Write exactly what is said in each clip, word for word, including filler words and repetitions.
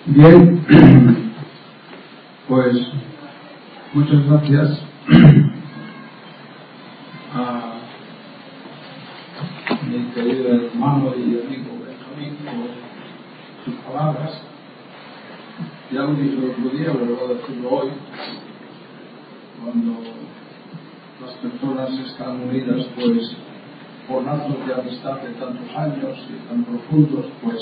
Bien, pues muchas gracias a mi querido hermano y amigo Benjamín por sus palabras. Ya lo dije el otro día, pero voy a decirlo hoy. Cuando las personas están unidas, pues por lazos de amistad de tantos años y tan profundos, pues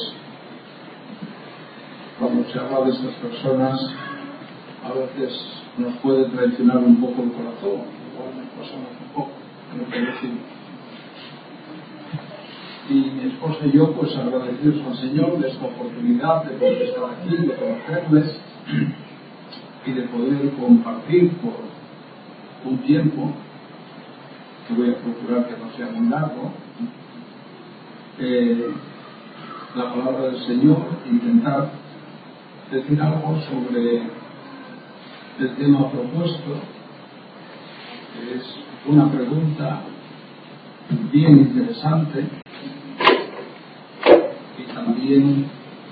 cuando se habla de estas personas a veces nos puede traicionar un poco el corazón, igual me pasamos un poco, lo que decimos. Y mi esposa y yo pues agradecidos al Señor de esta oportunidad de poder estar aquí, de conocerles y de poder compartir por un tiempo, que voy a procurar que no sea muy largo, eh, la palabra del Señor, intentar decir algo sobre el tema propuesto, que es una pregunta bien interesante y también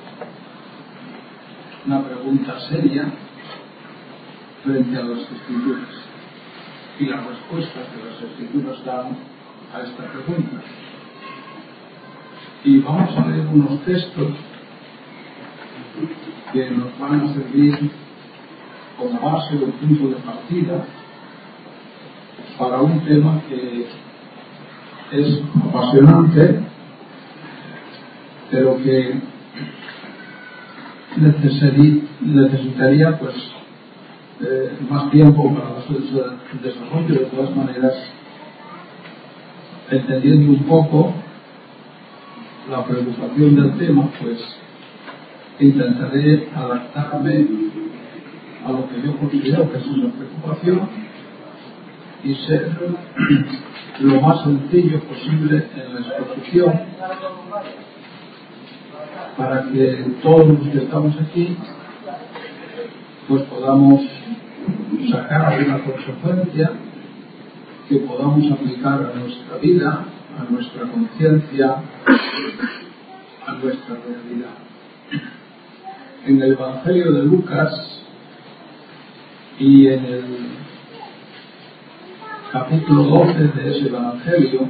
una pregunta seria frente a las Escrituras y las respuestas que las Escrituras dan a esta pregunta. Y vamos a leer unos textos que nos van a servir como base o punto de partida para un tema que es apasionante, pero que necesitaría pues eh, más tiempo para su desarrollo. De todas maneras, entendiendo un poco la preocupación del tema, pues intentaré adaptarme a lo que yo considero que es una preocupación y ser lo más sencillo posible en la exposición para que todos los que estamos aquí pues podamos sacar una consecuencia que podamos aplicar a nuestra vida, a nuestra conciencia, a nuestra realidad. En el Evangelio de Lucas y en el capítulo doce de ese Evangelio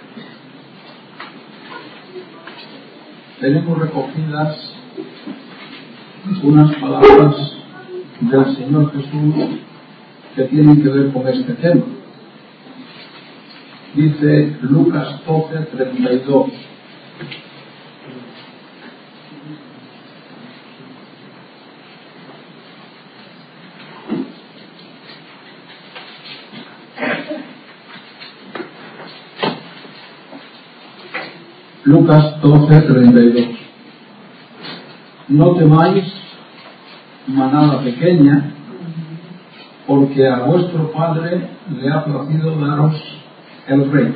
tenemos recogidas unas palabras del Señor Jesús que tienen que ver con este tema. Dice Lucas doce, treinta y dos. Lucas doce, treinta y dos. No temáis, manada pequeña, porque a vuestro Padre le ha placido daros el reino.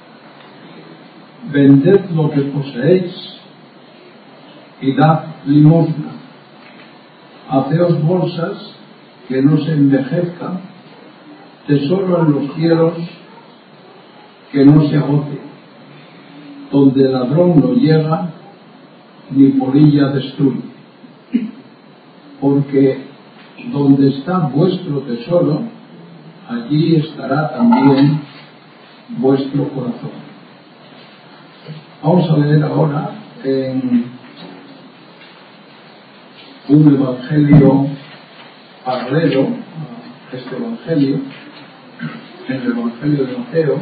Vended lo que poseéis y dad limosna. Haceos bolsas que no se envejezcan, tesoro en los cielos que no se agote, donde el ladrón no llega ni polilla destruye. Porque donde está vuestro tesoro, allí estará también vuestro corazón. Vamos a leer ahora en un evangelio paralelo a este evangelio, en el Evangelio de Mateo,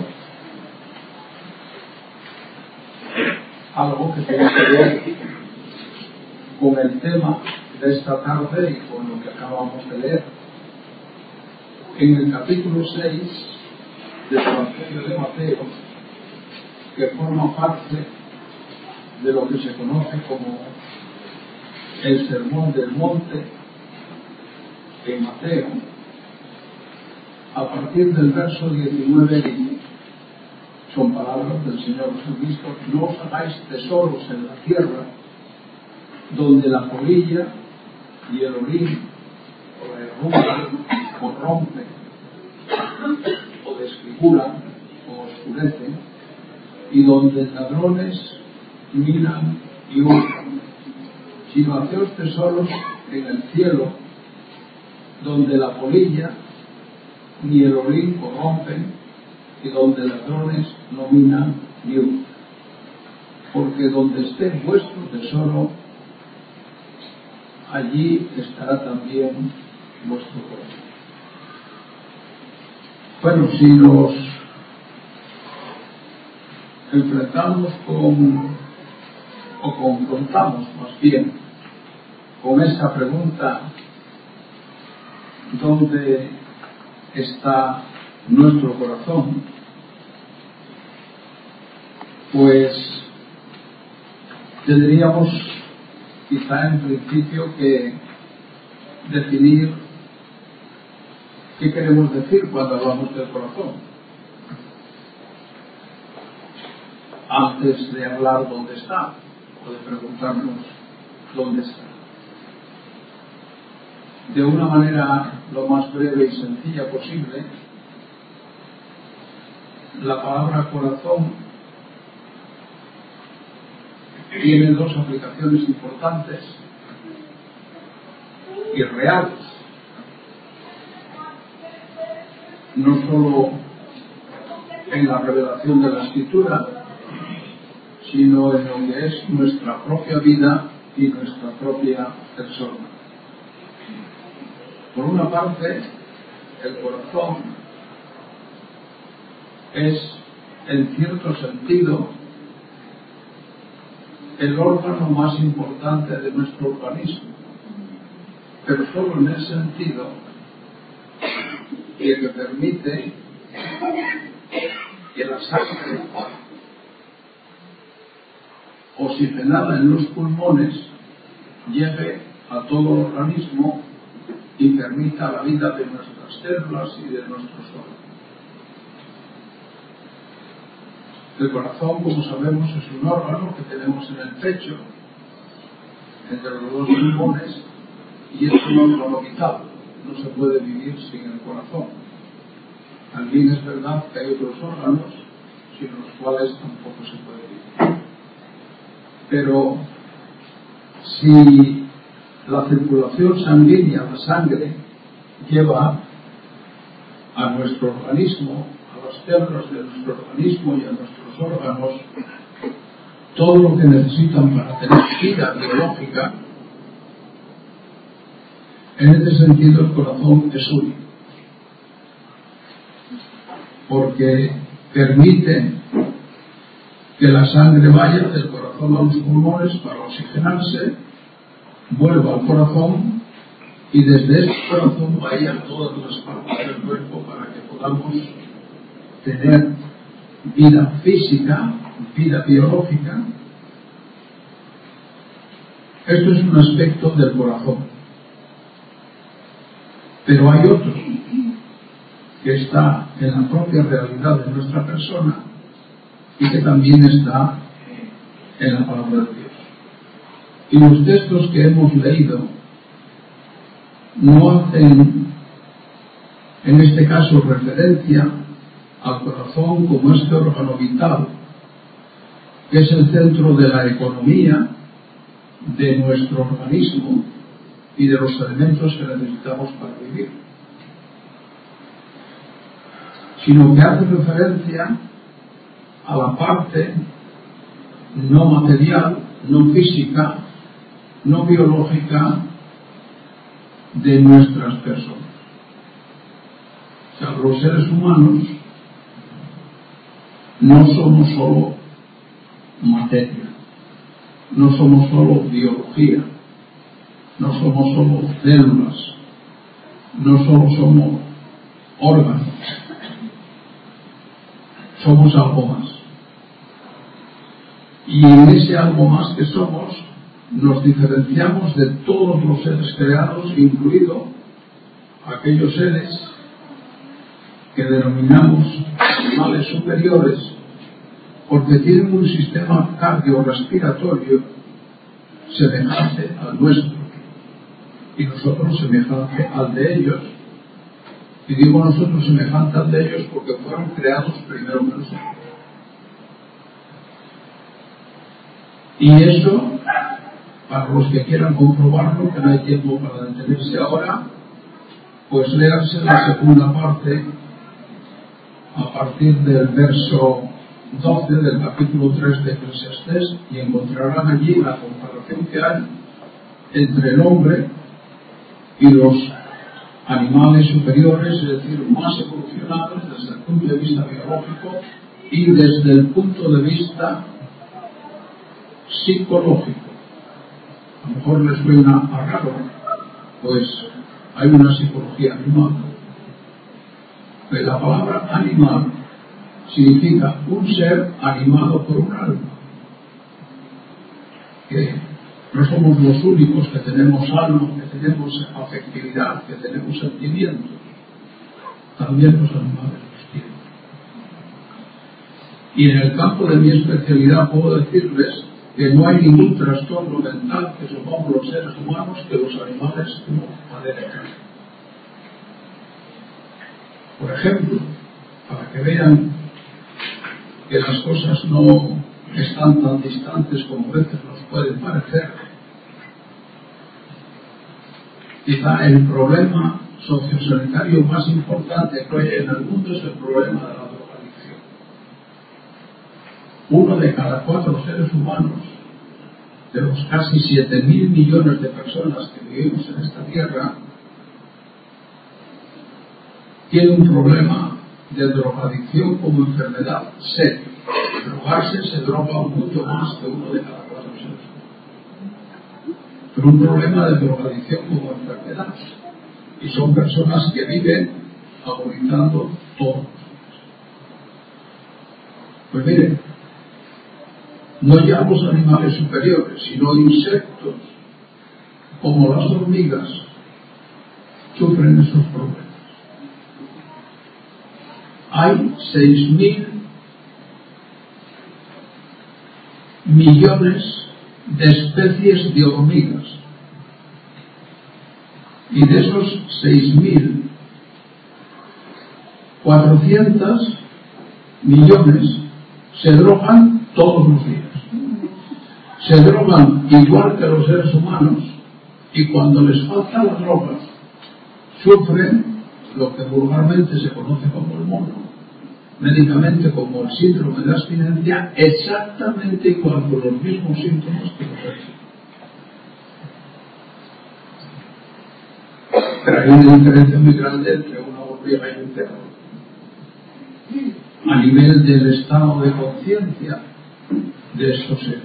algo que tiene que ver con el tema de esta tarde y con lo que acabamos de leer. En el capítulo seis del Evangelio de Mateo, que forma parte de lo que se conoce como el Sermón del Monte en Mateo, a partir del verso diecinueve dice, son palabras del Señor Jesucristo: no os hagáis tesoros en la tierra, donde la polilla y el orín o derrumban o rompen o desfiguran o oscurecen, y donde ladrones minan y hurtan, sino haceos tesoros en el cielo, donde la polilla ni el orín corrompen, y donde ladrones no minan ni hurtan. Porque donde esté vuestro tesoro, allí estará también vuestro corazón. Bueno, si nos enfrentamos con, o confrontamos más bien, con esta pregunta, ¿dónde está nuestro corazón? Pues tendríamos quizá en principio que definir qué queremos decir cuando hablamos del corazón, antes de hablar dónde está, o de preguntarnos dónde está. De una manera lo más breve y sencilla posible, la palabra corazón tiene dos aplicaciones importantes y reales, no solo en la revelación de la Escritura, sino en lo que es nuestra propia vida y nuestra propia persona. Por una parte, el corazón es, en cierto sentido, el órgano más importante de nuestro organismo, pero solo en el sentido que permite que la sangre oxigenada en los pulmones llegue a todo el organismo y permita la vida de nuestras células y de nuestros órganos. El corazón, como sabemos, es un órgano que tenemos en el pecho, entre los dos pulmones, y es un órgano vital. No se puede vivir sin el corazón. También es verdad que hay otros órganos sin los cuales tampoco se puede vivir. Pero si la circulación sanguínea, la sangre, lleva a nuestro organismo, a las células de nuestro organismo y a nuestros órganos todo lo que necesitan para tener vida biológica, en este sentido el corazón es único, porque permite que la sangre vaya del corazón a los pulmones para oxigenarse, vuelva al corazón y desde ese corazón vaya a todas las partes del cuerpo para que podamos tener vida física, vida biológica. Esto es un aspecto del corazón. Pero hay otro que está en la propia realidad de nuestra persona y que también está en la palabra de Dios. Y los textos que hemos leído no hacen, en este caso, referencia al corazón como este órgano vital, que es el centro de la economía de nuestro organismo y de los elementos que necesitamos para vivir, sino que hace referencia a la parte no material, no física, no biológica de nuestras personas. O sea, los seres humanos no somos solo materia, no somos solo biología, no somos solo células, no solo somos órganos, somos algo más. Y en ese algo más que somos, nos diferenciamos de todos los seres creados, incluido aquellos seres que denominamos animales superiores, porque tienen un sistema cardiorrespiratorio semejante al nuestro y nosotros semejante al de ellos. Y digo nosotros semejante al de ellos porque fueron creados primero que nosotros. Y eso Para los que quieran comprobarlo, que no hay tiempo para detenerse ahora, pues léanse la segunda parte a partir del verso doce del capítulo tres de Eclesiastés, y encontrarán allí la comparación que hay entre el hombre y los animales superiores, es decir, más evolucionados desde el punto de vista biológico y desde el punto de vista psicológico. A lo mejor les suena a raro, pues hay una psicología animal. Pero la palabra animal significa un ser animado por un alma. Que no somos los únicos que tenemos alma, que tenemos afectividad, que tenemos sentimientos. También los animales los tienen. Y en el campo de mi especialidad puedo decirles que no hay ningún trastorno mental que suframos los seres humanos que los animales no padecen. Por ejemplo, para que vean que las cosas no están tan distantes como a veces nos pueden parecer, quizá el problema sociosanitario más importante que hay en el mundo es el problema de la drogadicción. Uno de cada cuatro seres humanos, de los casi siete mil millones de personas que vivimos en esta tierra, tiene un problema de drogadicción como enfermedad seria. Drogarse se droga mucho más que uno de cada cuatro seres humanos. Pero un problema de drogadicción como enfermedad. Y son personas que viven agonizando todos. Pues miren, no ya los animales superiores, sino insectos, como las hormigas, sufren esos problemas. Hay seis mil millones de especies de hormigas. Y de esos seis mil, cuatrocientos millones se drogan todos los días. Se drogan igual que los seres humanos, y cuando les falta la droga, sufren lo que vulgarmente se conoce como el mono, médicamente como el síndrome de abstinencia, exactamente igual, con los mismos síntomas que los seres humanos. Pero hay una diferencia muy grande entre una hormiga y un perro, a nivel del estado de conciencia de estos seres.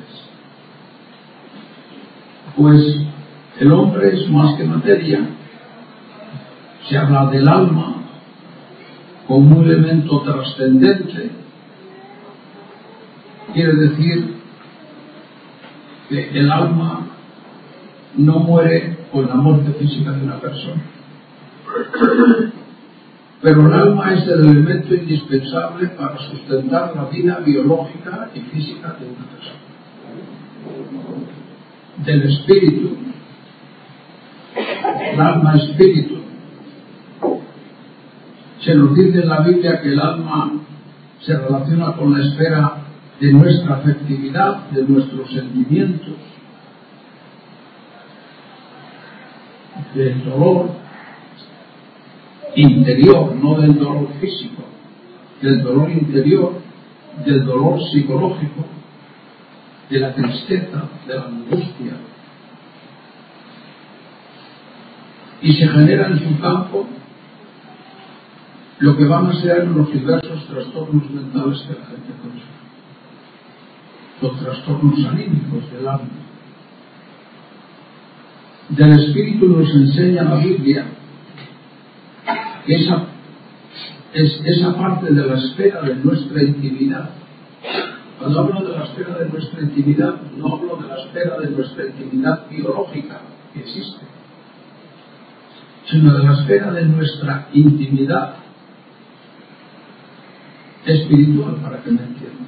Pues el hombre es más que materia. Se habla del alma como un elemento trascendente. Quiere decir que el alma no muere con la muerte física de una persona. Pero el alma es el elemento indispensable para sustentar la vida biológica y física de una persona. Del espíritu, el alma espíritu. Se nos dice en la Biblia que el alma se relaciona con la esfera de nuestra afectividad, de nuestros sentimientos, del dolor interior, no del dolor físico, del dolor interior, del dolor psicológico, de la tristeza, de la angustia. Y se genera en su campo lo que van a ser los diversos trastornos mentales que la gente conoce. Los trastornos anímicos del alma. Del espíritu nos enseña la Biblia que esa, es esa parte de la esfera de nuestra intimidad. Cuando hablo de la esfera de nuestra intimidad, no hablo de la esfera de nuestra intimidad biológica, que existe, sino de la esfera de nuestra intimidad espiritual, para que me entiendan.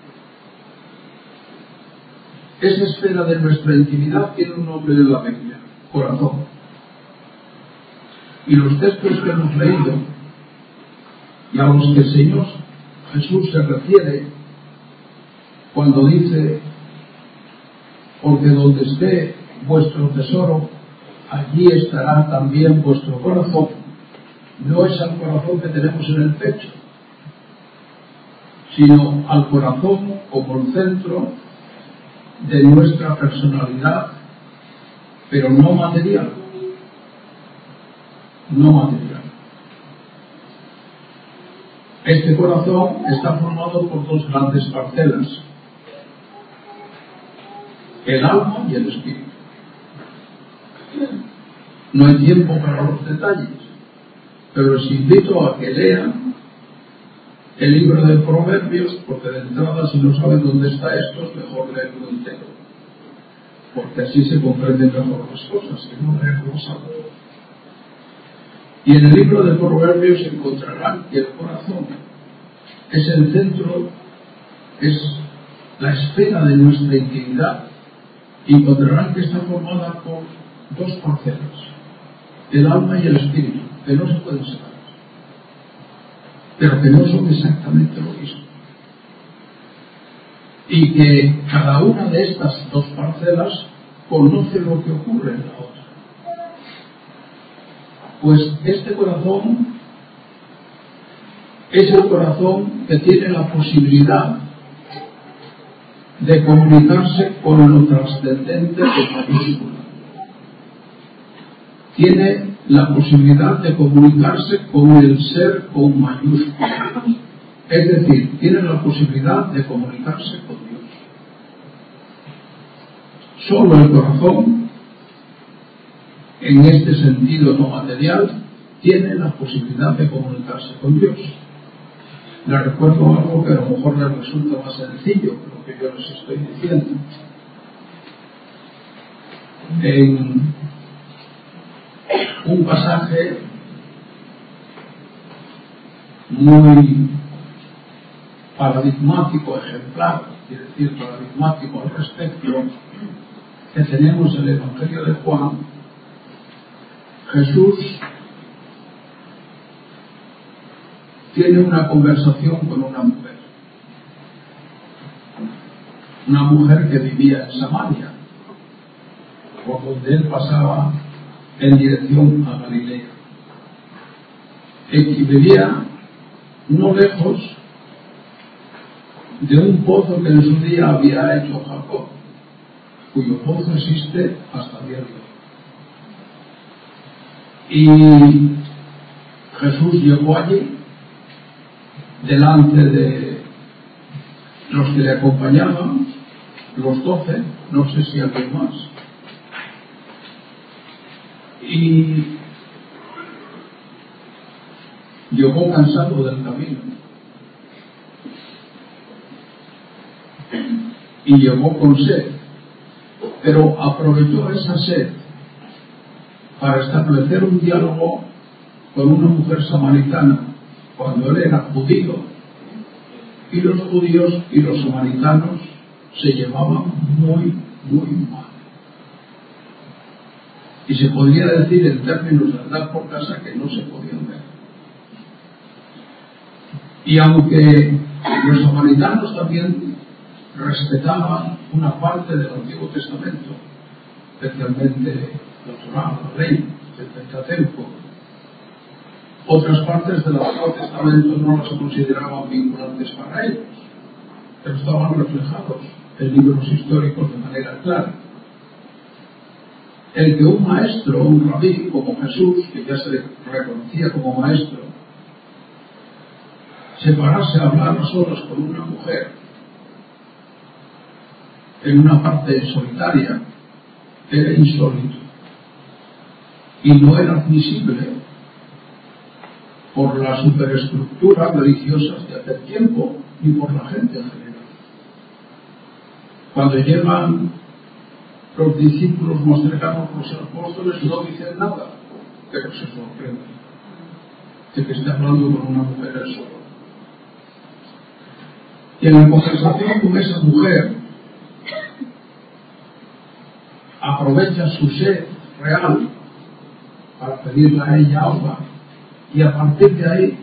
Esa esfera de nuestra intimidad tiene un nombre en la Biblia: corazón. Y los textos que hemos leído, y a los que el Señor Jesús se refiere cuando dice: porque donde esté vuestro tesoro, allí estará también vuestro corazón. No es al corazón que tenemos en el pecho, sino al corazón como el centro de nuestra personalidad, pero no material, no material. Este corazón está formado por dos grandes parcelas, el alma y el espíritu. No hay tiempo para los detalles, pero os invito a que lean el libro de Proverbios, porque de entrada, si no saben dónde está esto, es mejor leerlo entero, porque así se comprenden mejor las cosas, que no leerlo algo. Y en el libro de Proverbios encontrarán que el corazón es el centro, es la esfera de nuestra intimidad, y encontrarán que está formada por dos parcelas, el alma y el espíritu, que no se pueden separar, pero que no son exactamente lo mismo, y que cada una de estas dos parcelas conoce lo que ocurre en la otra. Pues este corazón es el corazón que tiene la posibilidad de comunicarse con lo trascendente con mayúscula. Tiene la posibilidad de comunicarse con el ser con mayúscula. Es decir, tiene la posibilidad de comunicarse con Dios. Solo el corazón, en este sentido no material, tiene la posibilidad de comunicarse con Dios. Les recuerdo algo que a lo mejor les resulta más sencillo que lo que yo les estoy diciendo. En un pasaje muy paradigmático, ejemplar, quiere decir paradigmático al respecto, que tenemos en el Evangelio de Juan, Jesús tiene una conversación con una mujer, una mujer que vivía en Samaria, por donde él pasaba en dirección a Galilea, y vivía no lejos de un pozo que en su día había hecho Jacob, cuyo pozo existe hasta el día de hoy. Y Jesús llegó allí delante de los que le acompañaban, los doce, no sé si alguien más, y llegó cansado del camino y llegó con sed, pero aprovechó esa sed para establecer un diálogo con una mujer samaritana cuando él era judío, y los judíos y los samaritanos se llevaban muy, muy mal. Y se podría decir en términos de andar por casa que no se podían ver. Y aunque los samaritanos también respetaban una parte del Antiguo Testamento, especialmente la Torá, la ley, el Pentateuco, otras partes del Antiguo Testamento no las consideraban vinculantes para ellos, pero estaban reflejados en libros históricos de manera clara. El que un maestro, un rabí como Jesús, que ya se le reconocía como maestro, se parase a hablar a solas con una mujer en una parte solitaria, era insólito y no era admisible por la superestructura religiosa de aquel tiempo ni por la gente en general. Cuando llegan los discípulos más cercanos, los apóstoles, no dicen nada, pero se sorprenden de que esté hablando con una mujer al solo. Y en la conversación con esa mujer aprovecha su sed real para pedirle a ella agua, y a partir de ahí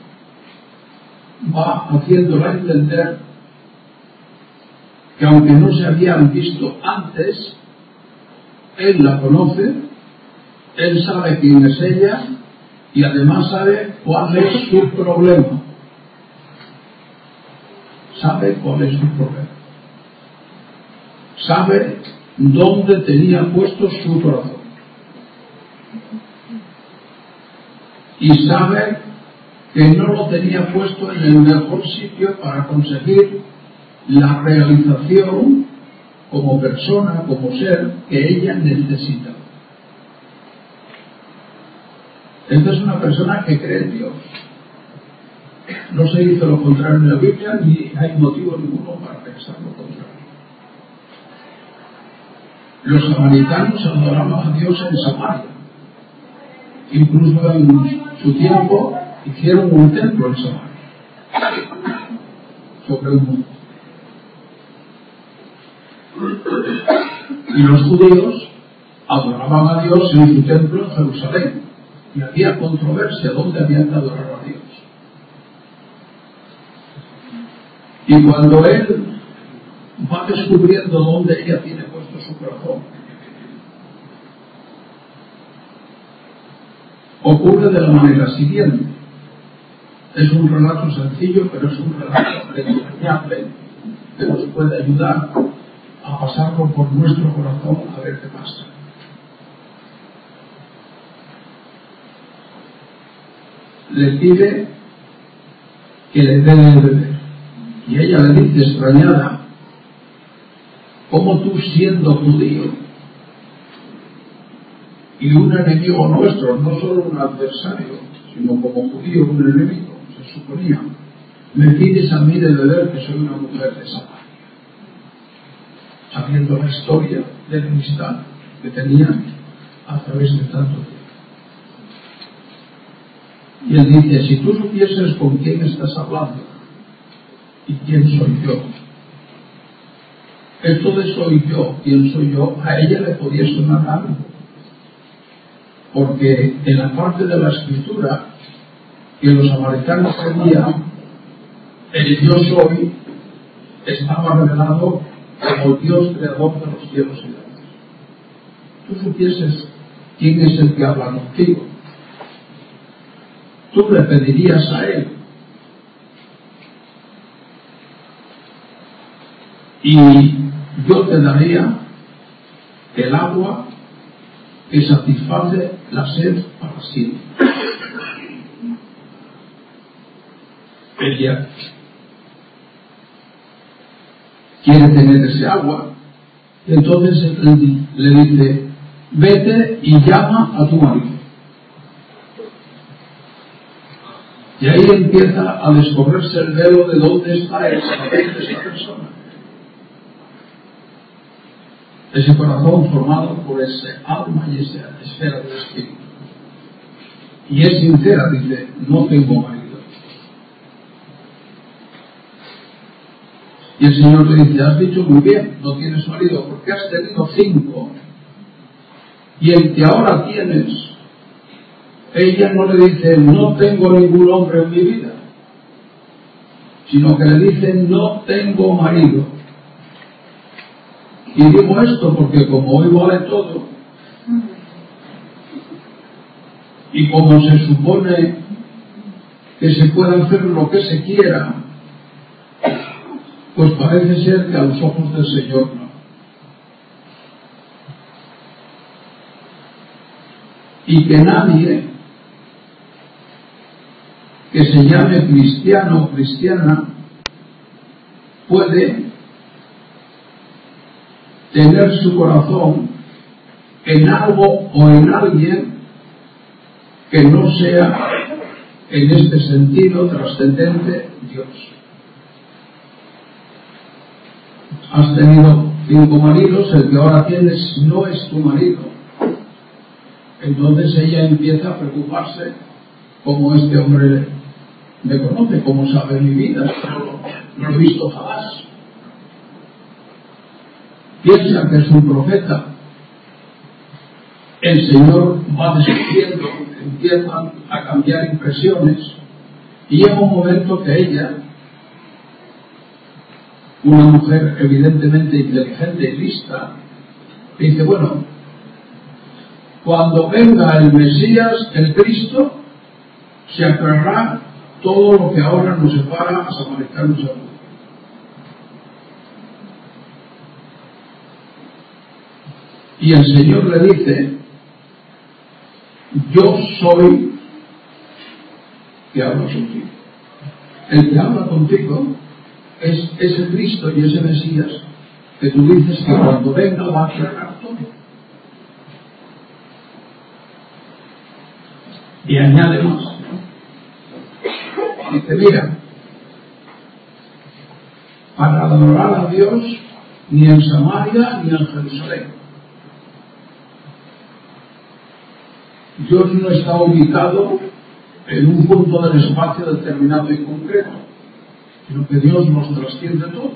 va haciéndola entender que aunque no se habían visto antes, él la conoce, él sabe quién es ella y además sabe cuál es su problema. Sabe cuál es su problema. Sabe dónde tenía puesto su corazón. Y sabe que no lo tenía puesto en el mejor sitio para conseguir la realización como persona, como ser que ella necesita. Esta es una persona que cree en Dios. No se dice lo contrario en la Biblia, ni hay motivo ninguno para pensar lo contrario. Los samaritanos adoraban a Dios en Samaria. Incluso en su tiempo hicieron un templo en Samaria, sobre un monte. Y los judíos adoraban a Dios en su templo en Jerusalén. Y había controversia dónde habían de adorar a Dios. Y cuando él va descubriendo dónde ella tiene puesto su corazón, ocurre de la manera siguiente. Es un relato sencillo, pero es un relato entrañable que nos puede ayudar a pasarlo por nuestro corazón a ver qué pasa. Le pide que le dé de beber. Y ella le dice, extrañada, ¿cómo tú siendo judío y un enemigo nuestro, no solo un adversario, sino como judío un enemigo, se suponía, me pides a mí de beber que soy una mujer de Samaria? Sabiendo la historia de enemistad que tenían a través de tanto tiempo. Y él dice, si tú supieses con quién estás hablando y quién soy yo, esto de soy yo, quién soy yo, a ella le podía sonar algo, porque en la parte de la escritura que los samaritanos tenían, el yo soy estaba revelado como el Dios creador de los cielos y la tierra. Tú supieses quién es el que habla contigo, tú le pedirías a él y yo te daría el agua que satisface la sed para siempre. Ella quiere tener ese agua, entonces él le dice, vete y llama a tu marido. Y ahí empieza a descorrerse el velo de dónde está esa, esa persona. Ese corazón formado por ese alma y esa esfera del espíritu. Y es sincera, dice, no tengo marido. Y el Señor le dice, has dicho muy bien, no tienes marido, porque has tenido cinco. Y el que ahora tienes, ella no le dice, no tengo ningún hombre en mi vida, sino que le dice, no tengo marido. Y digo esto porque como hoy vale todo, y como se supone que se puede hacer lo que se quiera, pues parece ser que a los ojos del Señor no. Y que nadie que se llame cristiano o cristiana puede tener su corazón en algo o en alguien que no sea en este sentido trascendente Dios. Has tenido cinco maridos, el que ahora tienes no es tu marido. Entonces ella empieza a preocuparse, cómo este hombre me conoce, cómo sabe mi vida, no, no lo he visto jamás. Piensa que es un profeta. El Señor va descubriendo, empiezan a cambiar impresiones y llega un momento que ella, una mujer evidentemente inteligente y lista, dice, bueno, cuando venga el Mesías, el Cristo, se aclarará todo lo que ahora nos separa a samaritanos y a judíos. Y el Señor le dice: yo soy que habla contigo. El que habla contigo es ese Cristo y ese Mesías que tú dices que cuando venga va a aclarar todo. Y añade más. Dice: mira, para adorar a Dios ni en Samaria ni en Jerusalén. Dios no está ubicado en un punto del espacio determinado y concreto, sino que Dios nos trasciende todo.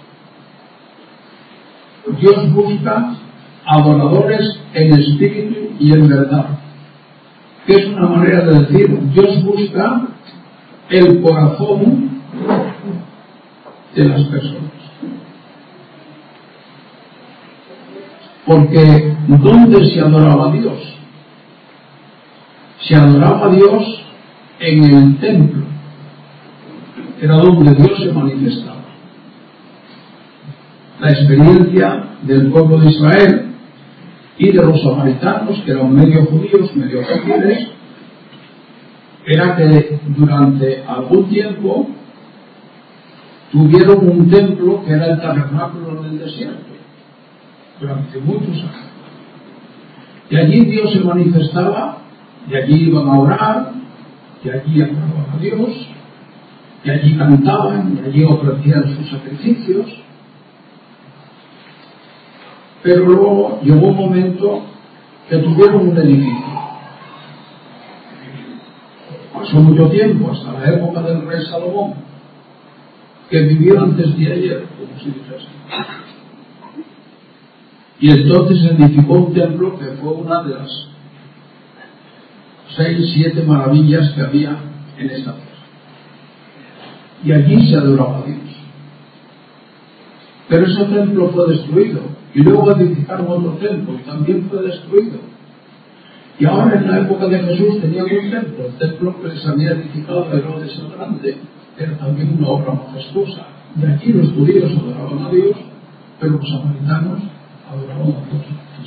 Dios busca adoradores en espíritu y en verdad, que es una manera de decir: Dios busca el corazón de las personas. Porque ¿dónde se adoraba a Dios? Se adoraba a Dios en el templo, era donde Dios se manifestaba. La experiencia del pueblo de Israel y de los samaritanos, que eran medio judíos, medio gentiles, era que durante algún tiempo tuvieron un templo que era el tabernáculo del desierto, durante muchos años. Y allí Dios se manifestaba, y allí iban a orar, y allí adoraban a Dios, y allí cantaban, y allí ofrecían sus sacrificios. Pero luego llegó un momento que tuvieron un edificio. Pasó mucho tiempo, hasta la época del rey Salomón, que vivió antes de ayer, como se dice así. Y entonces edificó un templo que fue una de las seis, siete maravillas que había en esta tierra. Y allí se adoraba a Dios. Pero ese templo fue destruido, y luego edificaron otro templo, y también fue destruido. Y ahora, en la época de Jesús, tenían un templo, el templo que les había edificado Herodes el Grande, era también una obra majestuosa. Y aquí los judíos adoraban a Dios, pero los samaritanos adoraban a Dios.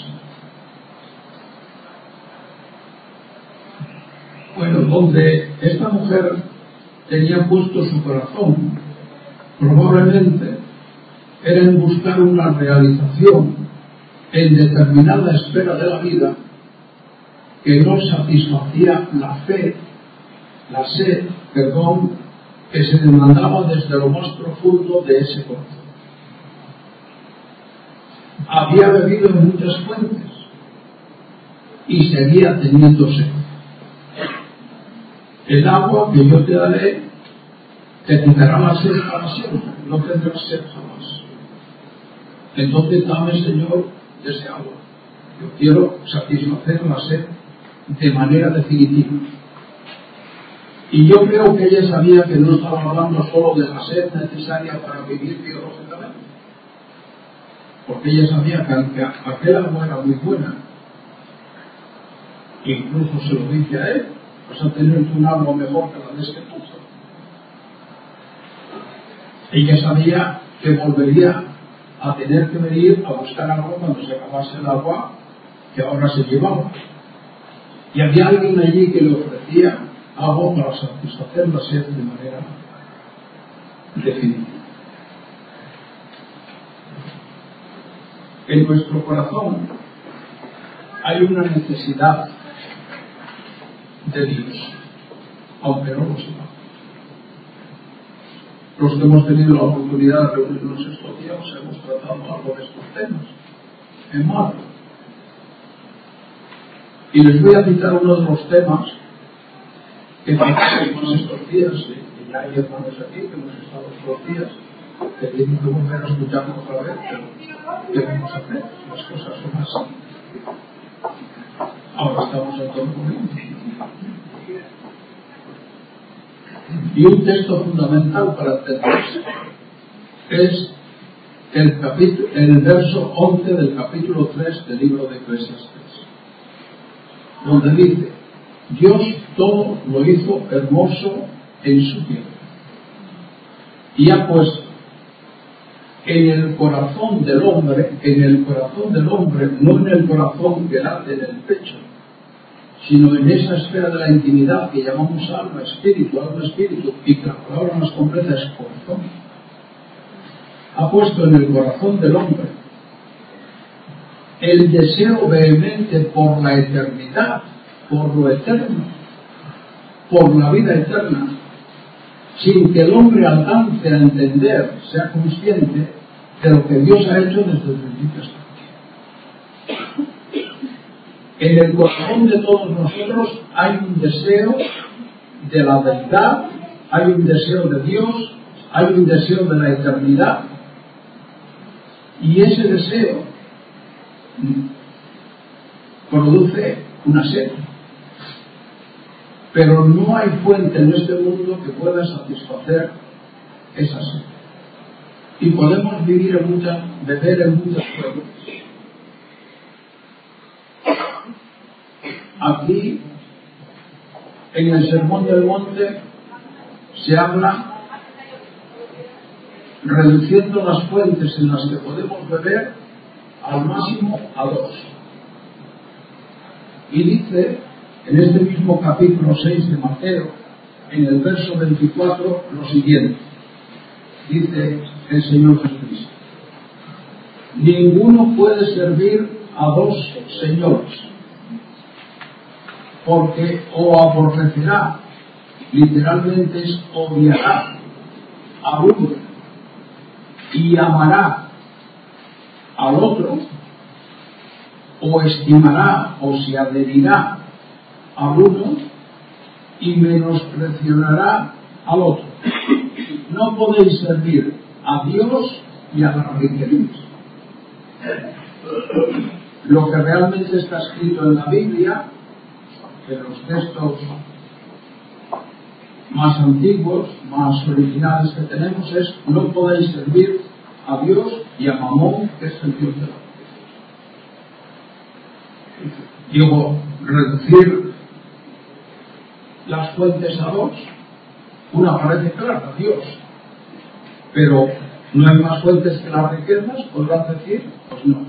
Bueno, donde esta mujer tenía puesto su corazón, probablemente era en buscar una realización en determinada esfera de la vida que no satisfacía la fe, la sed, perdón, que se demandaba desde lo más profundo de ese corazón. Había bebido en muchas fuentes y seguía teniendo sed. El agua que yo te daré te quitará la sed para siempre, no tendrás sed jamás. Entonces dame, Señor, de ese agua. Yo quiero satisfacer la sed de manera definitiva. Y yo creo que ella sabía que no estaba hablando solo de la sed necesaria para vivir biológicamente, porque ella sabía que aquel agua era muy buena. Incluso se lo dice a él: vas a tener un agua mejor que la de este pozo. Ella sabía que volvería a tener que venir a buscar agua cuando se acabase el agua que ahora se llevaba. Y había alguien allí que le ofrecía agua para satisfacer la sed de manera definitiva. En nuestro corazón hay una necesidad de Dios, aunque no lo sepamos. Los que hemos tenido la oportunidad de reunirnos estos días hemos tratado algo de estos temas en Marco. Y les voy a citar uno de los temas que tratamos estos días, y ya hay hermanos aquí que hemos estado estos días, que tienen que volver a escucharnos otra vez, pero ¿qué vamos a hacer? Las cosas son así. Ahora estamos en todo momento. Y un texto fundamental para entenderse es el, capítulo, el verso once del capítulo tres del libro de Eclesiastés. donde dice: Dios todo lo hizo hermoso en su tiempo, y ha puesto en el corazón del hombre, en el corazón del hombre, no en el corazón que late en el pecho, sino en esa esfera de la intimidad que llamamos alma, espíritu, alma, espíritu, y que la palabra más completa es corazón. Ha puesto en el corazón del hombre el deseo vehemente por la eternidad, por lo eterno, por la vida eterna, sin que el hombre alcance a entender, sea consciente de lo que Dios ha hecho desde el principio hasta aquí. En el corazón de todos nosotros hay un deseo de la verdad, hay un deseo de Dios, hay un deseo de la eternidad, y ese deseo produce una sed. Pero no hay fuente en este mundo que pueda satisfacer esa sed. Y podemos vivir en muchas, beber en muchas fuentes. Aquí, en el Sermón del Monte, se habla reduciendo las fuentes en las que podemos beber al máximo a dos. Y dice, en este mismo capítulo seis de Mateo, en el verso veinticuatro, lo siguiente. Dice el Señor Jesucristo: ninguno puede servir a dos señores, porque o aborrecerá, literalmente es odiará a uno y amará al otro, o estimará o se adherirá al uno y menospreciará al otro. No podéis servir a Dios y a las riquezas. Lo que realmente está escrito en la Biblia, en los textos más antiguos, más originales que tenemos, es: no podéis servir a Dios y a Mamón, que es el Dios de la riqueza. Digo, reducir las fuentes a dos, una parece clara, Dios, pero no hay más fuentes que las riquezas, podrán decir, pues no,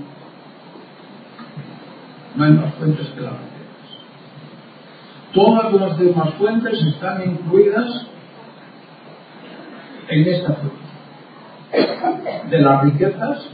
no hay más fuentes que las riquezas. Todas las demás fuentes están incluidas en esta fuente de las riquezas,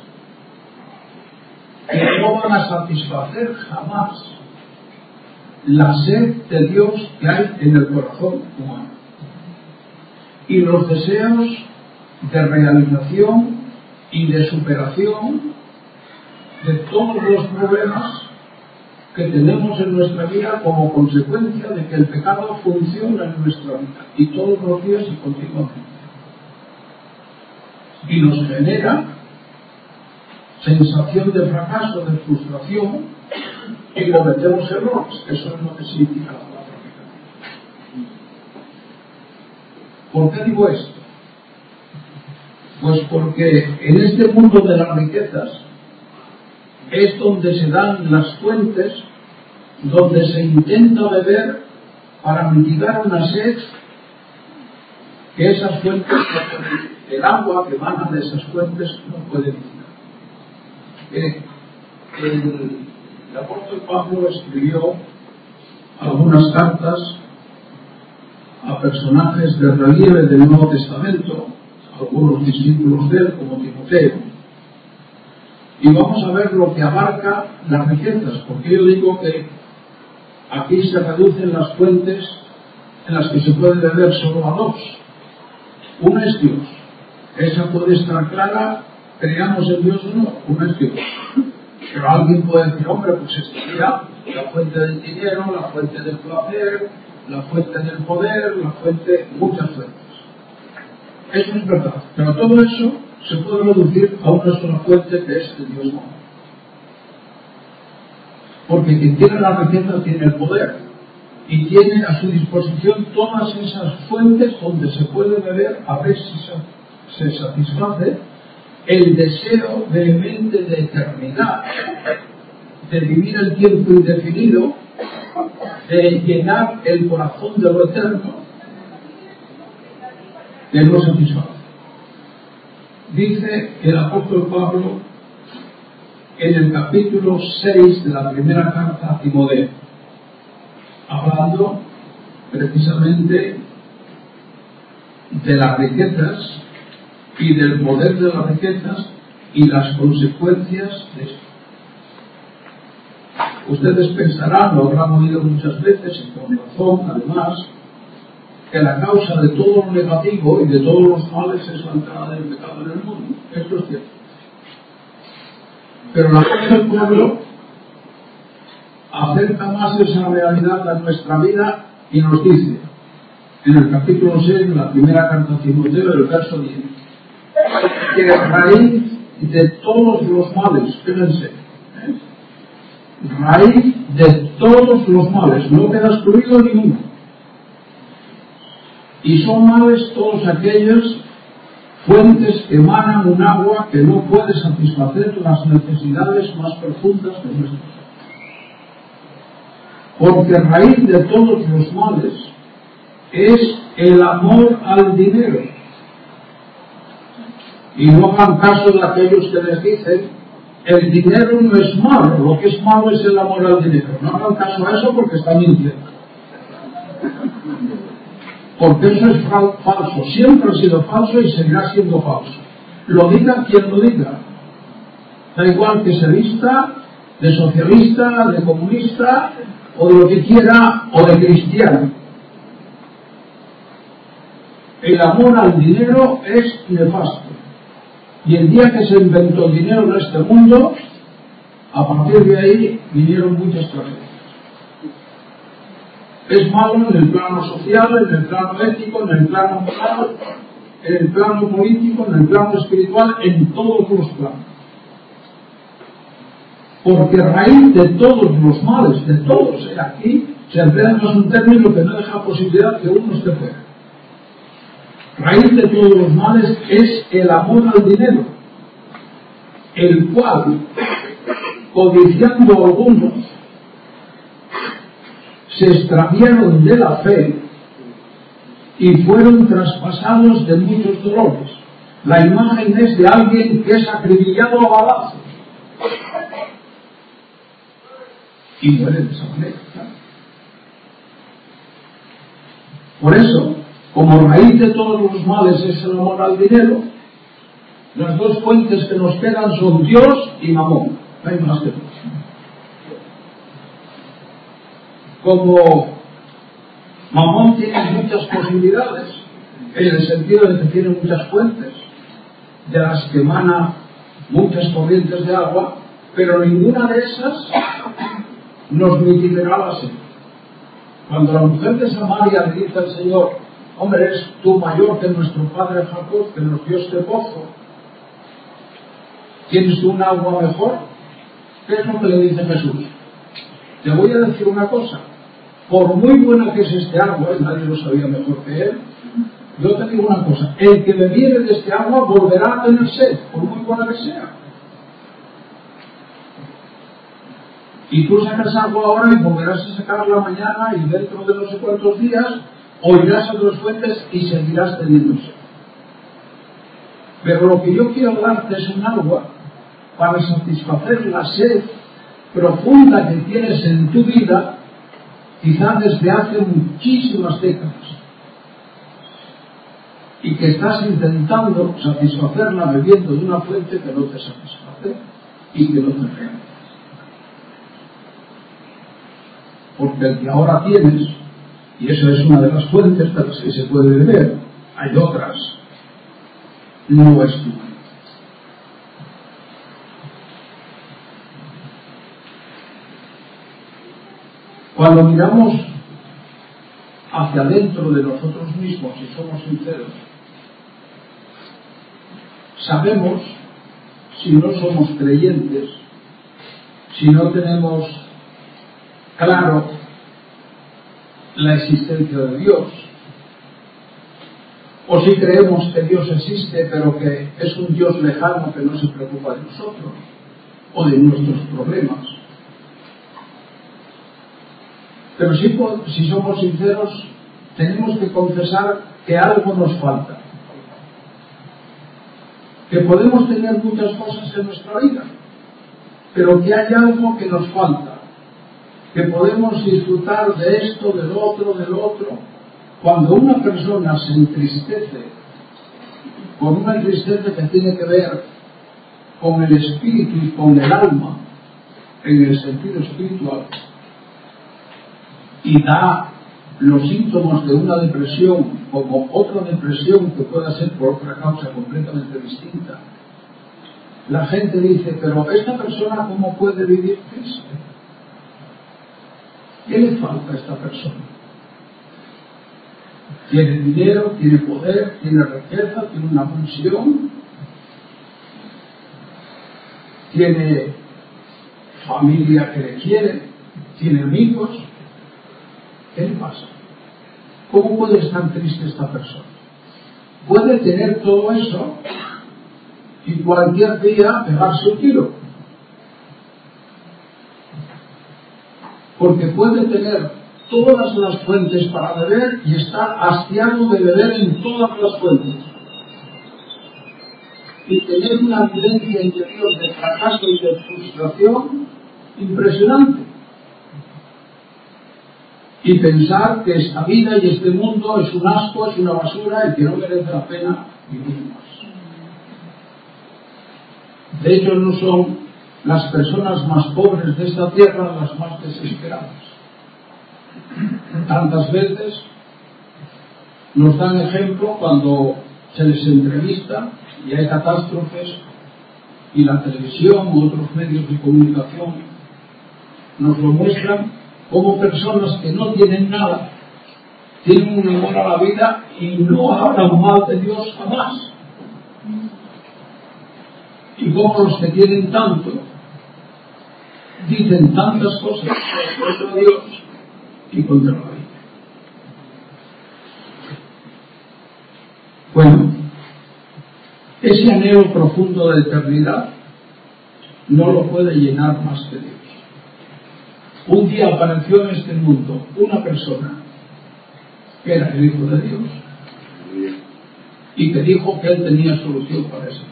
que no van a satisfacer jamás la sed de Dios que hay en el corazón humano y los deseos de realización y de superación de todos los problemas que tenemos en nuestra vida como consecuencia de que el pecado funciona en nuestra vida, y todos los días y continuamente, y nos genera sensación de fracaso, de frustración, y cometemos errores. Eso es lo que significa la palabra pecado. ¿Por qué digo esto? Pues porque en este mundo de las riquezas es donde se dan las fuentes, donde se intenta beber para mitigar una sed que esas fuentes, el agua que emana de esas fuentes, no puede mitigar. Eh, el, el apóstol Pablo escribió algunas cartas a personajes de relieve del Nuevo Testamento, algunos discípulos de él, como Timoteo, y vamos a ver lo que abarca las riquezas, porque yo digo que aquí se reducen las fuentes en las que se puede beber solo a dos. Una es Dios, esa puede estar clara, creamos en Dios o no, una es Dios. Pero alguien puede decir, hombre, pues estaría la fuente del dinero, la fuente del placer, la fuente del poder, la fuente, muchas fuentes. Eso es verdad, pero todo eso se puede reducir a una sola fuente, que es el Dios humano. Porque quien tiene la riqueza tiene el poder y tiene a su disposición todas esas fuentes donde se puede beber a ver si se satisface el deseo vehemente de eternidad, de vivir el tiempo indefinido de llenar el corazón de lo eterno que no satisface. Dice el apóstol Pablo en el capítulo seis de la primera carta a Timoteo, hablando precisamente de las riquezas y del poder de las riquezas y las consecuencias de esto. Ustedes pensarán, lo habrán oído muchas veces y con razón además, que la causa de todo lo negativo y de todos los males es la entrada del pecado en el mundo. Esto es cierto. Pero la cosa del pueblo acerca más esa realidad a nuestra vida y nos dice en el capítulo seis de la primera carta a Timoteo, el verso diez, que raíz de todos los males, fíjense, ¿eh? raíz de todos los males, no queda excluido ninguno, y son males todos aquellos fuentes que emanan un agua que no puede satisfacer las necesidades más profundas de nuestro ser. Porque raíz de todos los males es el amor al dinero. Y no hagan caso de aquellos que les dicen, el dinero no es malo, lo que es malo es el amor al dinero. No hagan caso a eso porque están mintiendo. Porque eso es falso, siempre ha sido falso y seguirá siendo falso. Lo diga quien lo diga. Da igual que se vista de socialista, de comunista, o de lo que quiera, o de cristiano. El amor al dinero es nefasto. Y el día que se inventó el dinero en este mundo, a partir de ahí vinieron muchas tragedias. Es malo en el plano social, en el plano ético, en el plano moral, en el plano político, en el plano espiritual, en todos los planos. Porque raíz de todos los males, de todos, ¿eh? Aquí se emplea más un término que no deja posibilidad que uno esté fuera. Raíz de todos los males es el amor al dinero, el cual, codiciando algunos, se extraviaron de la fe y fueron traspasados de muchos dolores. La imagen es de alguien que es acribillado a balazos y muere de esa manera. Por eso, como raíz de todos los males es el amor al dinero, las dos fuentes que nos quedan son Dios y Mamón. No hay más que dos. Como Mamón tiene muchas posibilidades, en el sentido de que tiene muchas fuentes, de las que emana muchas corrientes de agua, pero ninguna de esas nos mitigará la sed. Cuando la mujer de Samaria le dice al Señor, hombre, eres tú mayor que nuestro padre Jacob, que nos dio este pozo, ¿tienes tú un agua mejor? ¿Qué es lo que le dice Jesús? Te voy a decir una cosa, por muy buena que es este agua, y nadie lo sabía mejor que él, yo te digo una cosa, el que bebiere de este agua volverá a tener sed, por muy buena que sea. Y tú sacas agua ahora y volverás a sacarla mañana y dentro de no sé cuántos días, o irás a otras fuentes y seguirás teniendo sed. Pero lo que yo quiero darte es un agua para satisfacer la sed profunda que tienes en tu vida, quizás desde hace muchísimas décadas, y que estás intentando satisfacerla bebiendo de una fuente que no te satisface y que no te realiza. Porque el que ahora tienes, y esa es una de las fuentes de las que se puede beber, hay otras, no es tu. Cuando miramos hacia adentro de nosotros mismos y somos sinceros, sabemos, si no somos creyentes, si no tenemos claro la existencia de Dios, o si creemos que Dios existe pero que es un Dios lejano que no se preocupa de nosotros o de nuestros problemas. Pero si, si somos sinceros, tenemos que confesar que algo nos falta. Que podemos tener muchas cosas en nuestra vida, pero que hay algo que nos falta. Que podemos disfrutar de esto, del otro, del otro. Cuando una persona se entristece, con una tristeza que tiene que ver con el espíritu y con el alma, en el sentido espiritual, y da los síntomas de una depresión como otra depresión que pueda ser por otra causa completamente distinta, la gente dice, pero esta persona ¿cómo puede vivir triste? ¿Qué le falta a esta persona? Tiene dinero, tiene poder, tiene riqueza, tiene una función, tiene familia que le quiere, tiene amigos. ¿Qué le pasa? ¿Cómo puede estar triste esta persona? Puede tener todo eso y cualquier día pegarse un tiro. Porque puede tener todas las fuentes para beber y estar hastiado de beber en todas las fuentes. Y tener una vivencia interior de fracaso y de frustración impresionante. Y pensar que esta vida y este mundo es un asco, es una basura y que no merece la pena vivir más. De hecho, no son las personas más pobres de esta tierra las más desesperadas. Tantas veces nos dan ejemplo cuando se les entrevista y hay catástrofes y la televisión u otros medios de comunicación nos lo muestran como personas que no tienen nada, tienen un amor a la vida y no hablan mal de Dios jamás. Y como los que tienen tanto, dicen tantas cosas contra Dios y contra la vida. Bueno, ese anhelo profundo de eternidad no lo puede llenar más que Dios. Un día apareció en este mundo una persona que era el Hijo de Dios y que dijo que él tenía solución para eso.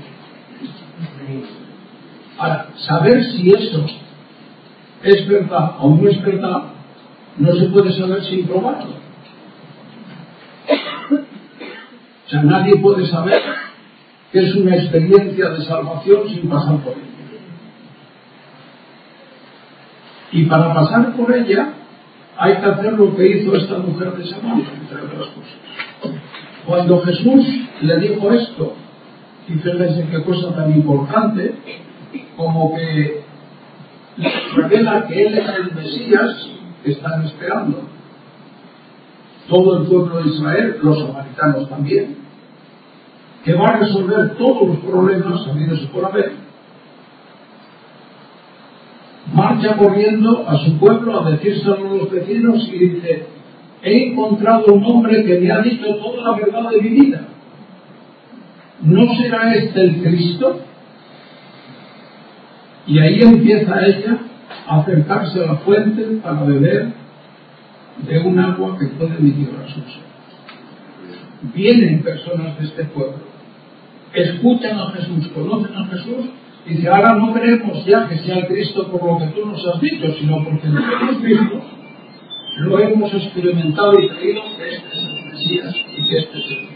Ahora, saber si eso es verdad o no es verdad no se puede saber sin probarlo. O sea, nadie puede saber que es una experiencia de salvación sin pasar por ella. Y para pasar por ella hay que hacer lo que hizo esta mujer de Samaria, entre otras cosas. Cuando Jesús le dijo esto, y fíjense qué cosa tan importante, como que revela que él era el Mesías que están esperando. Todo el pueblo de Israel, los samaritanos también, que va a resolver todos los problemas habidos por haber. Marcha corriendo a su pueblo a decírselo a los vecinos y dice: he encontrado un hombre que me ha dicho toda la verdad de mi vida. ¿No será este el Cristo? Y ahí empieza ella a acercarse a la fuente para beber de un agua que puede mitigar su sed. Vienen personas de este pueblo, escuchan a Jesús, conocen a Jesús, y dice: ahora no queremos ya que sea el Cristo por lo que tú nos has dicho, sino porque lo hemos visto, lo hemos experimentado y creído que este es el Mesías y que este es el Cristo.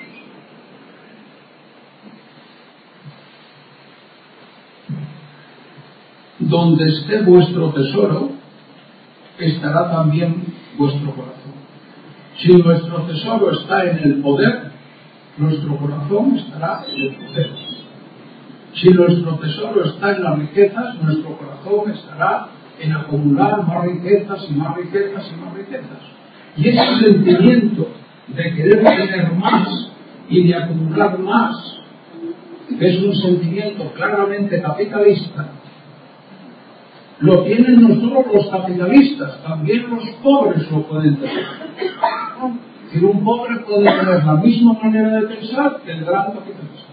Donde esté vuestro tesoro, estará también vuestro corazón. Si nuestro tesoro está en el poder, nuestro corazón estará en el poder. Si nuestro tesoro está en las riquezas, nuestro corazón estará en acumular más riquezas y más riquezas y más riquezas. Y ese sentimiento de querer tener más y de acumular más, que es un sentimiento claramente capitalista, lo tienen no solo los capitalistas, también los pobres lo pueden tener. Es decir, un pobre puede tener la misma manera de pensar que el gran capitalista.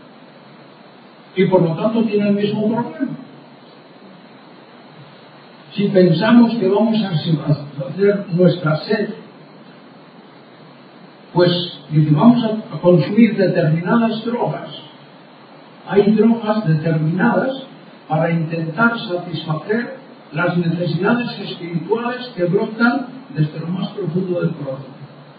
Y por lo tanto tiene el mismo problema. si pensamos que vamos a satisfacer nuestra sed, pues dice, vamos a consumir determinadas drogas. Hay drogas determinadas para intentar satisfacer las necesidades espirituales que brotan desde lo más profundo del corazón.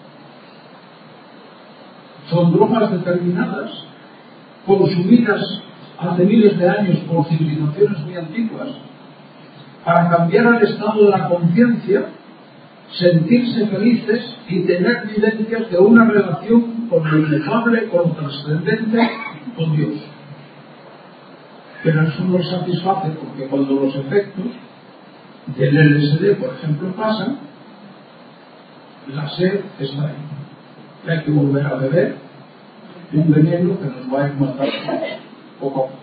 Son drogas determinadas, consumidas hace miles de años por civilizaciones muy antiguas, para cambiar el estado de la conciencia, sentirse felices y tener vivencias de una relación con lo inefable, con lo trascendente, con Dios. Pero eso no satisface, porque cuando los efectos del L S D, por ejemplo, pasan, la sed está ahí. Y hay que volver a beber un veneno que nos va a ir matando poco a poco.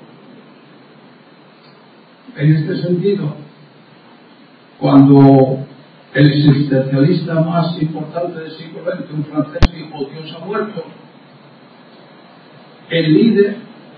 En este sentido, cuando el existencialista más importante del siglo veinte, un francés, dijo Dios ha muerto, el líder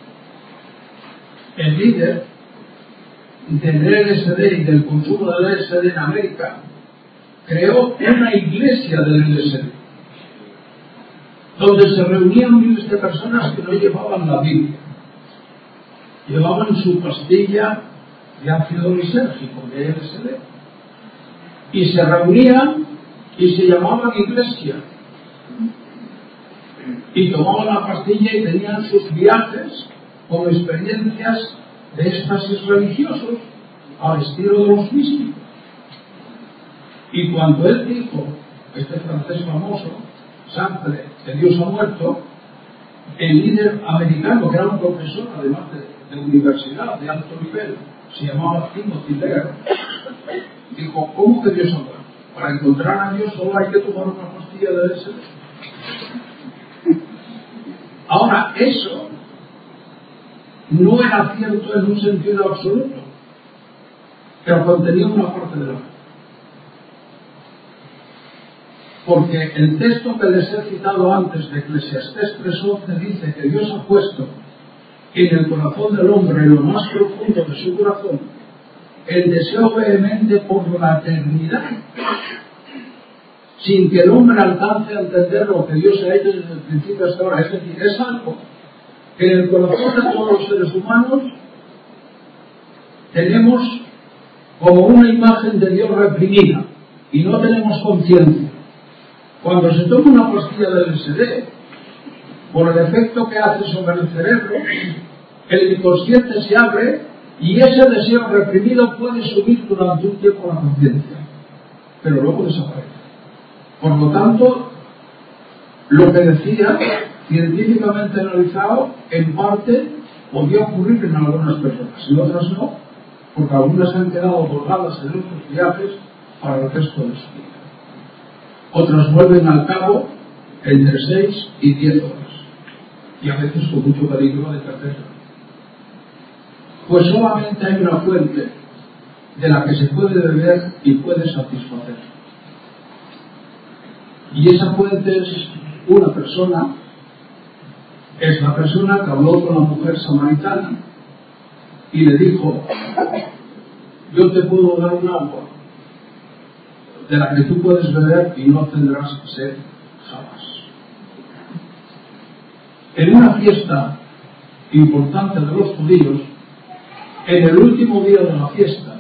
el líder del L S D y del consumo del L S D en América creó una iglesia del L S D donde se reunían miles de personas que no llevaban la Biblia, llevaban su pastilla de ácido lisérgico de L S D y se reunían y se llamaban iglesia y tomaban la pastilla y tenían sus viajes con experiencias de éxtasis religiosos al estilo de los místicos. Y cuando él dijo, este francés famoso, Sartre, que Dios ha muerto, el líder americano, que era un profesor además de, de universidad de alto nivel, se llamaba Timothy Lear, dijo, ¿cómo que Dios ha muerto? Para encontrar a Dios solo hay que tomar una pastilla de L S D. Ahora, eso no era cierto en un sentido absoluto, pero contenía una parte de la verdad. Porque el texto que les he citado antes de Eclesiastés tres once dice que Dios ha puesto en el corazón del hombre, en lo más profundo de su corazón, el deseo vehemente por la eternidad, sin que el hombre alcance a entender lo que Dios ha hecho desde el principio hasta ahora. Es decir, es algo que en el corazón de todos los seres humanos tenemos como una imagen de Dios reprimida y no tenemos conciencia. Cuando se toma una pastilla de L S D, por el efecto que hace sobre el cerebro, el inconsciente se abre y ese deseo reprimido puede subir durante un tiempo a la conciencia, pero luego desaparece. Por lo tanto, lo que decía, científicamente analizado, en parte podía ocurrir en algunas personas, y otras no, porque algunas han quedado colgadas en otros viajes para el resto de su vida. Otras vuelven al cabo entre seis y diez horas, y a veces con mucho peligro de perderla. Pues solamente hay una fuente de la que se puede beber y puede satisfacer. Y esa fuente es una persona, es la persona que habló con la mujer samaritana y le dijo, yo te puedo dar un agua de la que tú puedes beber y no tendrás sed jamás. En una fiesta importante de los judíos, en el último día de la fiesta,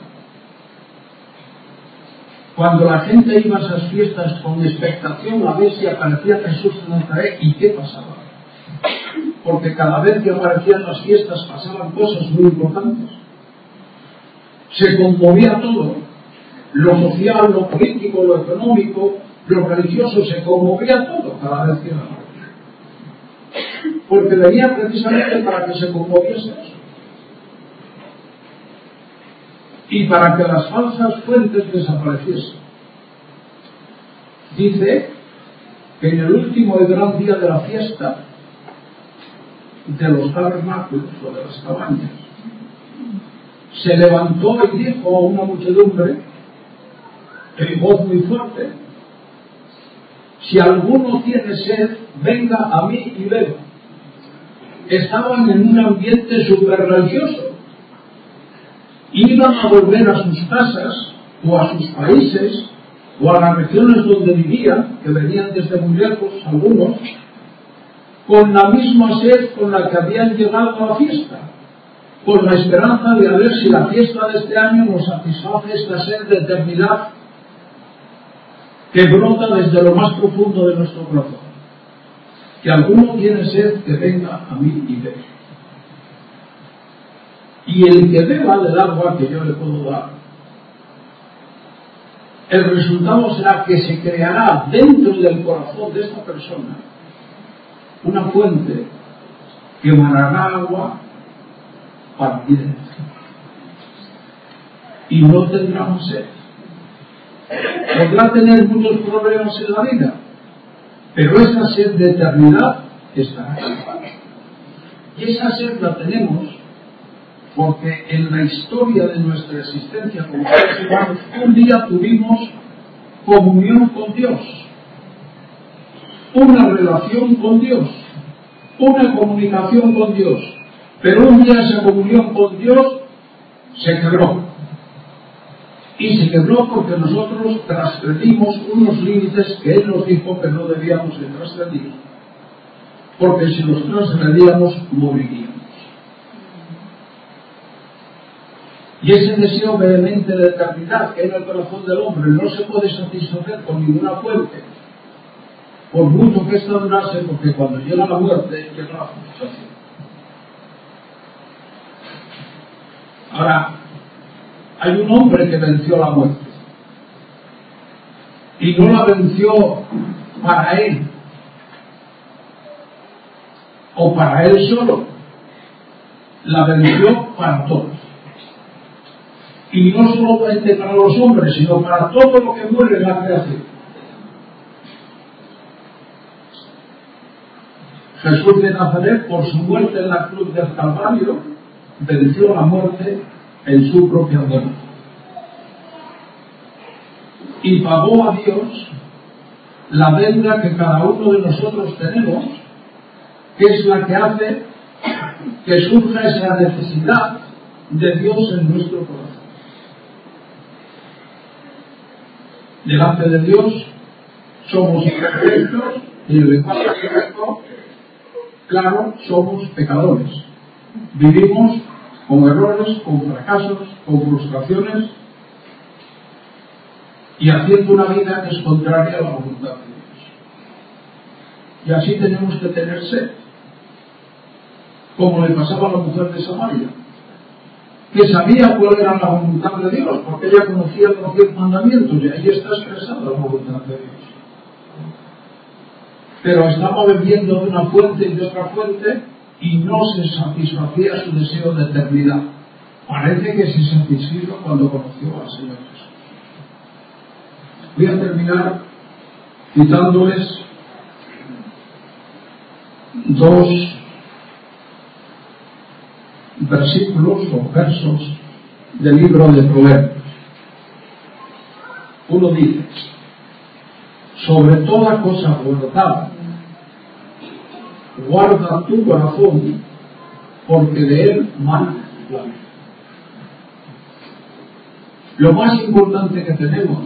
cuando la gente iba a esas fiestas con expectación a ver si aparecía Jesús de Nazaret, ¿y qué pasaba? Porque cada vez que aparecían las fiestas pasaban cosas muy importantes. Se conmovía todo, lo social, lo político, lo económico, lo religioso, se conmovía todo cada vez que iba a aparecer. Porque venía precisamente para que se conmoviese eso. Y para que las falsas fuentes desapareciesen. Dice que en el último y gran día de la fiesta de los tabernáculos o de las cabañas, se levantó y dijo a una muchedumbre en voz muy fuerte, si alguno tiene sed, venga a mí y beba. Estaban en un ambiente súper religioso. Iban a volver a sus casas o a sus países, o a las regiones donde vivían, que venían desde muy lejos, algunos, con la misma sed con la que habían llegado a la fiesta, con la esperanza de a ver si la fiesta de este año nos satisface esta sed de eternidad que brota desde lo más profundo de nuestro corazón. Que alguno tiene sed, que venga a mí y beba. Y el que beba del agua que yo le puedo dar, el resultado será que se creará dentro del corazón de esta persona una fuente que manará agua para vida y no tendrá más sed. Podrá tener muchos problemas en la vida, pero esa sed de eternidad estará aquí. Y esa sed la tenemos porque en la historia de nuestra existencia como seres humanos, un día tuvimos comunión con Dios, una relación con Dios, una comunicación con Dios, pero un día esa comunión con Dios se quebró. Y se quebró porque nosotros transgredimos unos límites que Él nos dijo que no debíamos de transgredir, porque si los transgredíamos moriríamos. Y ese deseo vehemente de eternidad que hay en el corazón del hombre no se puede satisfacer con ninguna fuente, por mucho que ésta durase, porque cuando llega la muerte llega la frustración. Ahora, hay un hombre que venció la muerte, y no la venció para él, o para él solo, la venció para todos. Y no solamente para los hombres, sino para todo lo que muere en la creación. Jesús de Nazaret, por su muerte en la cruz del Calvario, venció la muerte en su propia muerte. Y pagó a Dios la deuda que cada uno de nosotros tenemos, que es la que hace que surja esa necesidad de Dios en nuestro corazón. Delante de Dios somos perfectos y en el lenguaje correcto, claro, somos pecadores. Vivimos con errores, con fracasos, con frustraciones y haciendo una vida que es contraria a la voluntad de Dios. Y así tenemos que tener sed, como le pasaba a la mujer de Samaria, que sabía cuál era la voluntad de Dios, porque ella conocía los diez mandamientos, y ahí está expresada la voluntad de Dios. Pero estaba bebiendo de una fuente y de otra fuente, y no se satisfacía su deseo de eternidad. Parece que se satisfizo cuando conoció al Señor Jesús. Voy a terminar citándoles dos versículos o versos del libro de Proverbios. Uno dice: sobre toda cosa guardada, guarda tu corazón, porque de él mana la vida. Lo más importante que tenemos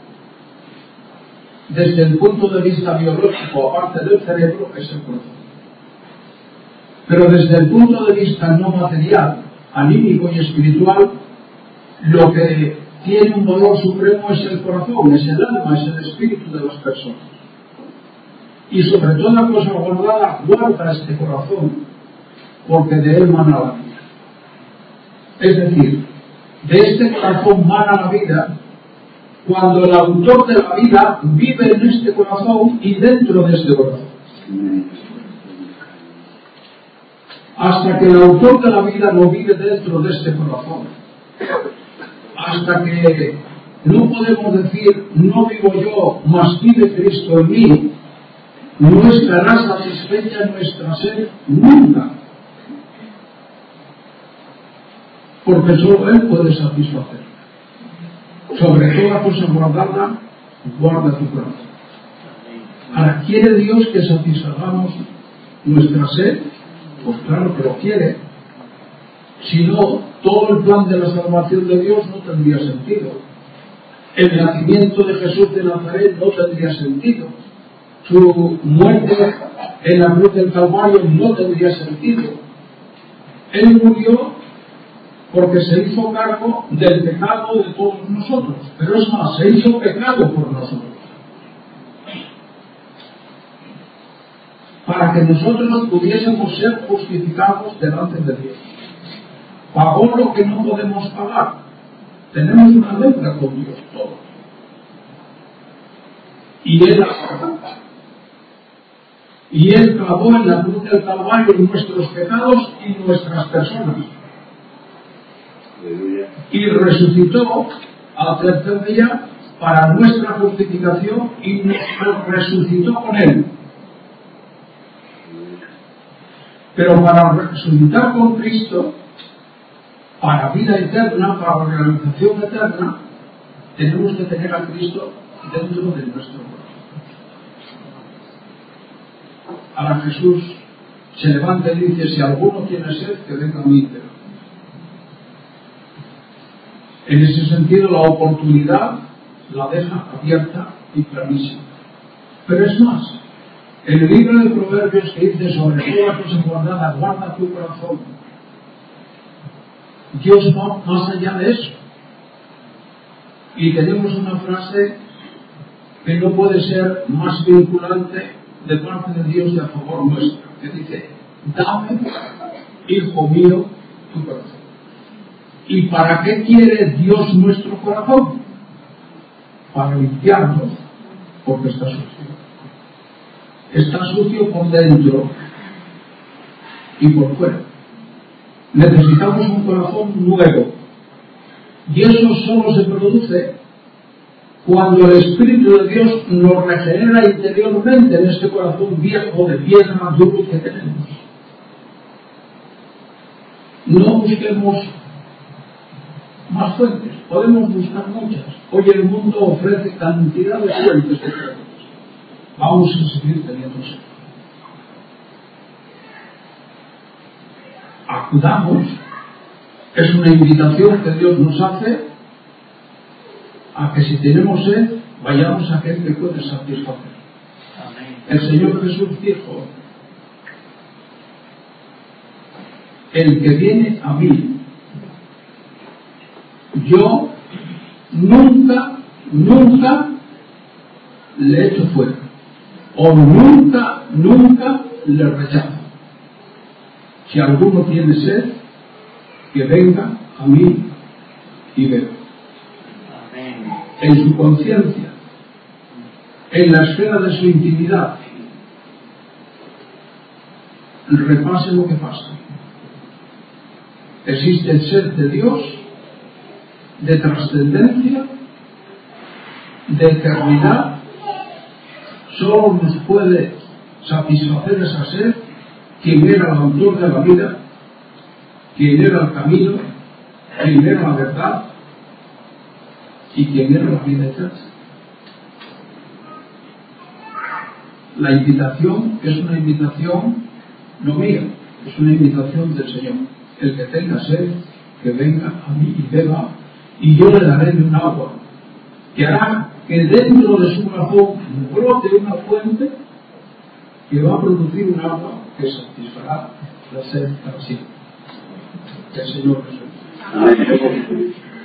desde el punto de vista biológico, aparte del cerebro, es el corazón. Pero desde el punto de vista no material, anímico y espiritual, lo que tiene un valor supremo es el corazón, es el alma, es el espíritu de las personas. Y sobre toda cosa guardada, guarda este corazón, porque de él mana la vida. Es decir, de este corazón mana la vida, cuando el autor de la vida vive en este corazón y dentro de este corazón. Hasta que el autor de la vida no vive dentro de este corazón, hasta que no podemos decir, no vivo yo, mas vive Cristo en mí, no estará satisfecha nuestra sed nunca, porque solo Él puede satisfacer. Sobre toda cosa guardada, guarda tu corazón. Ahora, ¿quiere Dios que satisfagamos nuestra sed? Pues claro que lo quiere. Si no, todo el plan de la salvación de Dios no tendría sentido. el nacimiento de Jesús de Nazaret no tendría sentido. Su muerte en la cruz del Calvario no tendría sentido. Él murió porque se hizo cargo del pecado de todos nosotros. Pero es más, se hizo pecado por nosotros. Para que nosotros pudiésemos ser justificados delante de Dios. Pagó lo que no podemos pagar. Tenemos una deuda con Dios todos. Y Él y Él clavó en la cruz del Calvario nuestros pecados y nuestras personas. Y resucitó al tercer día para nuestra justificación y nos resucitó con Él. Pero para resucitar con Cristo, para vida eterna, para realización eterna, tenemos que tener a Cristo dentro de nuestro corazón. Ahora Jesús se levanta y dice: si alguno tiene sed, que venga a mí. En ese sentido, la oportunidad la deja abierta y clarísima. Pero es más, en el libro de Proverbios que dice: sobre todas cosas guardadas, guarda tu corazón. Dios va más allá de eso. Y tenemos una frase que no puede ser más vinculante de parte de Dios y a favor nuestro, que dice: dame, hijo mío, tu corazón. ¿Y para qué quiere Dios nuestro corazón? Para limpiarnos, porque está sucio. Está sucio por dentro y por fuera. Necesitamos un corazón nuevo. Y eso solo se produce cuando el Espíritu de Dios nos regenera interiormente en este corazón viejo de piedra duro que tenemos. No busquemos más fuentes, podemos buscar muchas. Hoy el mundo ofrece cantidad de fuentes de fuentes. Vamos a seguir teniendo eso. Acudamos, es una invitación que Dios nos hace a que si tenemos sed, vayamos a aquel que puede satisfacer. Amén. El Señor Jesús dijo: el que viene a mí, yo nunca, nunca le echo fuera, o nunca, nunca le rechazo. Si alguno tiene sed, que venga a mí y beba. En su conciencia, en la esfera de su intimidad, repase lo que pasa. Existe el ser de Dios, de trascendencia, de eternidad. Solo nos puede satisfacer esa sed quien era el autor de la vida, quien era el camino, quien era la verdad y quien era la vida eterna. La invitación es una invitación no mía, es una invitación del Señor. El que tenga sed, que venga a mí y beba, y yo le daré de un agua que hará que dentro de su corazón brote una fuente que va a producir un agua que satisfará la sed para siempre. Que el Señor resuelva.